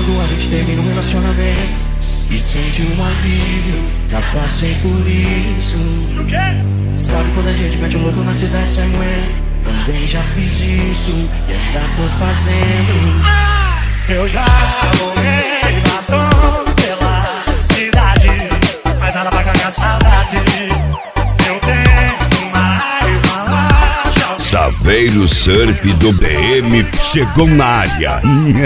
quando a gente termina um relacionamento e sente um alívio, já passei por isso. O quê? Sabe quando a gente mete um louco na cidade sem aguento? Também já fiz isso e ainda tô fazendo. Eu já morri batom pela cidade, mas nada pra ganhar saudade. Eu tenho mais uma laje. Saveiro Surf do DM chegou na área.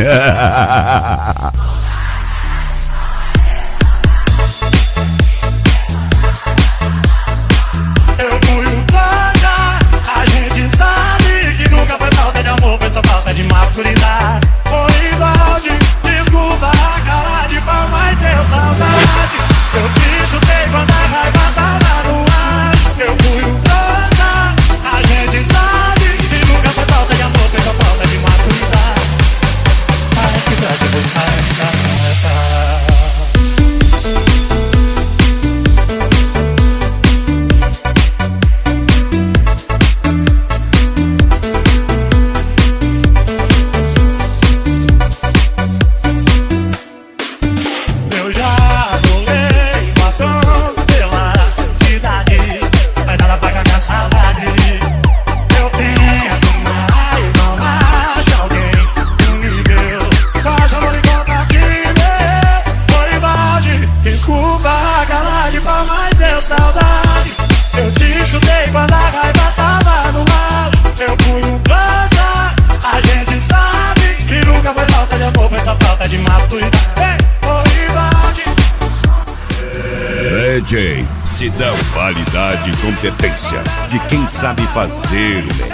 Eu fui um trouxa, a gente sabe que nunca foi falta de amor, foi só falta de maturidade. Oi, Valde, desculpa a cara de pau, mas tenho saudade. Eu te chutei quando a raiva tava no ar. Eu fui um trouxa, a gente sabe que nunca foi falta de amor, foi só falta de maturidade. Ai, que dá de Eu já bolei batons pela cidade, mas nada paga minha saudade. Eu tento mais, não acho alguém no nível. Só chamou de conta que meu. Oi, Valde, desculpa a cara de pau, mas deu saudade. Eu te chutei quando a raiva tava no mar. Eu fui um trouxa, a gente sabe que nunca foi falta de amor, foi só falta de maturidade. Oi, Valde. DJ, se dá qualidade e competência de quem sabe fazer o